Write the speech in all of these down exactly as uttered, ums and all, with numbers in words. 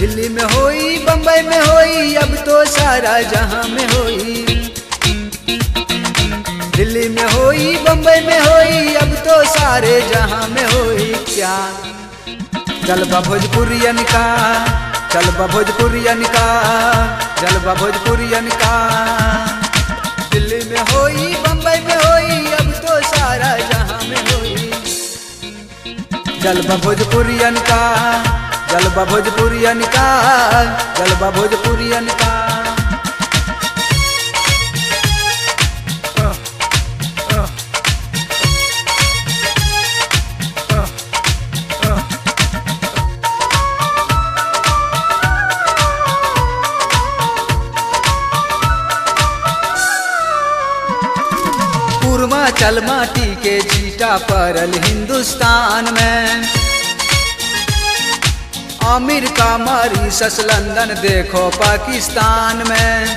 दिल्ली में होई बम्बई में होई अब तो सारा जहां में होई। दिल्ली में होई बम्बई में होई अब तो सारे जहां में होई क्या। जलवा भोजपुरियन का, जलवा भोजपुरियन का, जलवा भोजपुरियन का। दिल्ली में होई बम्बई में होई अब तो सारा जहां में होई। जलवा भोजपुरियन का, जलवा भोजपुरियन का, जलवा भोजपुरियन का। पूर्वांचल माटी के छीटा पड़ल हिंदुस्तान में। अमेरिका मॉरिशस लंदन देखो पाकिस्तान में।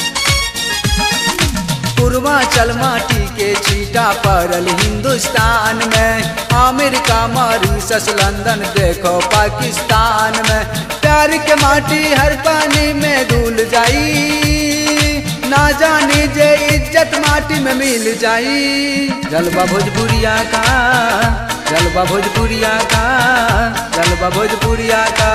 पूर्वांचल माटी के छीटा पड़ल हिंदुस्तान में। अमेरिका मॉरिशस लंदन देखो पाकिस्तान में। प्यार के माटी हर पानी में धुल जाई, ना जानी जे इज्जत माटी में मिल जाई। जलवा भोजपुरिया का, जलवा भोजपुरिया का, जलवा भोजपुरिया का।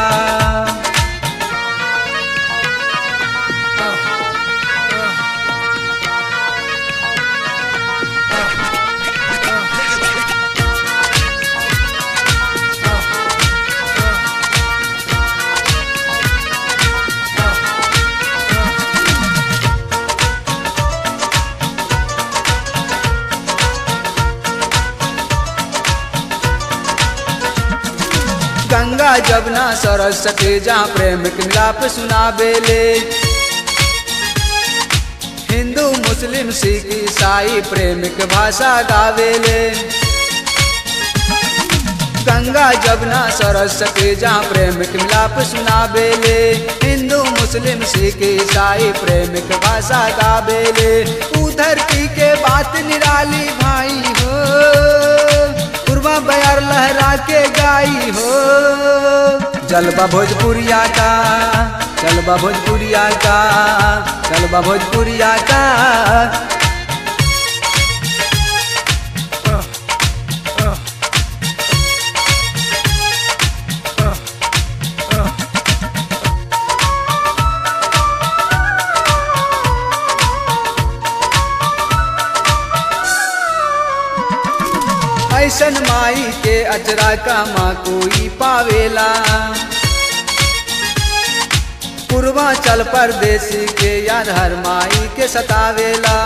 गंगा जमुना सरस्वती जहाँ प्रेम के मिलाप सुनावेले। हिंदू मुस्लिम सिख ईसाई प्रेम के भाषा गावेले। गंगा जमुना सरस्वती जहाँ प्रेम के मिलाप सुनावेले। हिंदू मुस्लिम सिख ईसाई प्रेम के भाषा गावेले। ऊ धरती के बात निराली भाई हो, पूर्वा बयार लहरा के गाई हो। जलवा भोजपुरिया का, जलवा भोजपुरिया का, जलवा भोजपुरिया का। ऐसन माई के अचरा का माँ कोई पावेला। पूर्वांचल परदेसी के याद हर माई के सतावेला।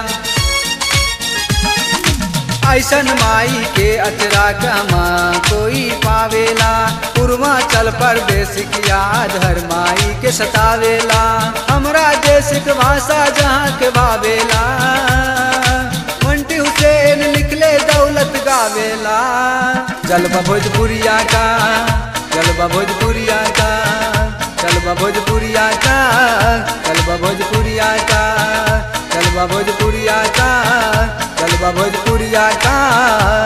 ऐसन माई के अचरा का माँ कोई पावेला। पूर्वांचल परदेसी की याद हर माई के सतावेला। हमरा देश के भाषा जहाँ के भावेला। मंटी हुसैन निकले दौलत गावेला। जलवा भोजपुरिया का, जलवा भोजपुरिया का, जलवा भोजपुरिया का, जलवा भोजपुरिया का, जलवा भोजपुरिया का, जलवा भोजपुरिया का।